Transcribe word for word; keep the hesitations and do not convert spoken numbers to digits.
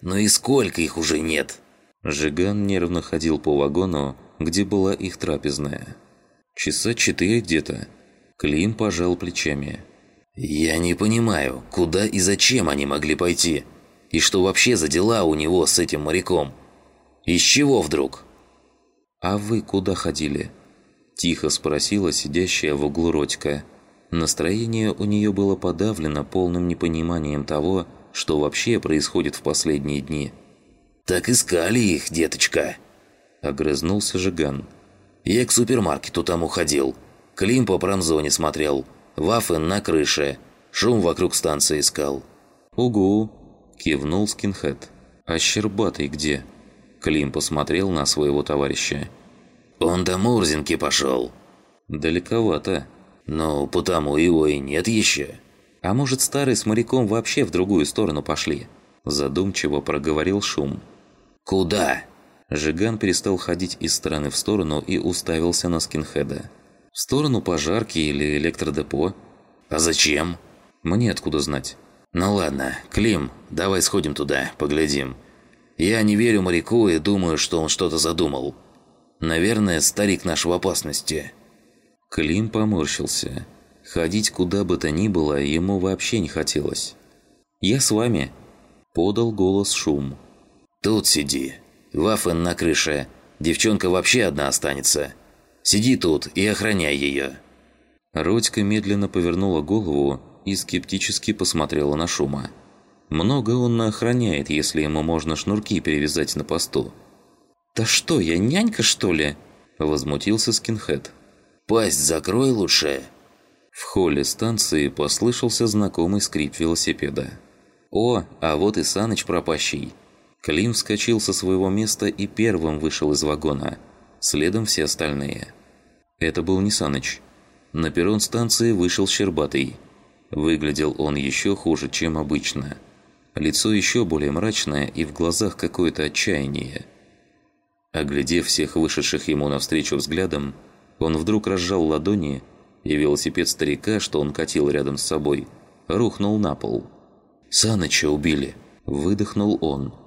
Ну и сколько их уже нет?» Жиган нервно ходил по вагону, где была их трапезная. «Часа четыре где-то». Клим пожал плечами. «Я не понимаю, куда и зачем они могли пойти? И что вообще за дела у него с этим моряком? Из чего вдруг?» «А вы куда ходили?» Тихо спросила сидящая в углу Родька. Настроение у нее было подавлено полным непониманием того, что вообще происходит в последние дни. «Так искали их, деточка!» Огрызнулся Жиган. «Я к супермаркету там уходил. Клим по промзоне смотрел. Вафен на крыше. Шум вокруг станции искал». «Угу!» – кивнул скинхед. «А Щербатый где?» Клим посмотрел на своего товарища. «Он до Мурзинки пошел». «Далековато». «Ну, потому его и нет еще». «А может, старый с моряком вообще в другую сторону пошли?» Задумчиво проговорил Шум. «Куда?» Жиган перестал ходить из стороны в сторону и уставился на скинхеда. «В сторону пожарки или электродепо». «А зачем?» «Мне откуда знать?» «Ну ладно, Клим, давай сходим туда, поглядим. Я не верю моряку и думаю, что он что-то задумал. Наверное, старик наш в опасности». Клим поморщился. Ходить куда бы то ни было ему вообще не хотелось. «Я с вами», – подал голос Шум. «Тут сиди. Вафен на крыше. Девчонка вообще одна останется. Сиди тут и охраняй ее». Родька медленно повернула голову и скептически посмотрела на Шума. Много он охраняет, если ему можно шнурки перевязать на посту. «Да что, я нянька, что ли?» – возмутился скинхед. «Пасть закрой лучше». В холле станции послышался знакомый скрип велосипеда. «О, а вот и Саныч пропащий». Клим вскочил со своего места и первым вышел из вагона. Следом все остальные. Это был не Саныч. На перрон станции вышел Щербатый. Выглядел он еще хуже, чем обычно. Лицо еще более мрачное и в глазах какое-то отчаяние. Оглядев всех вышедших ему навстречу взглядом, он вдруг разжал ладони, и велосипед старика, что он катил рядом с собой, рухнул на пол. «Саныча убили!» – выдохнул он.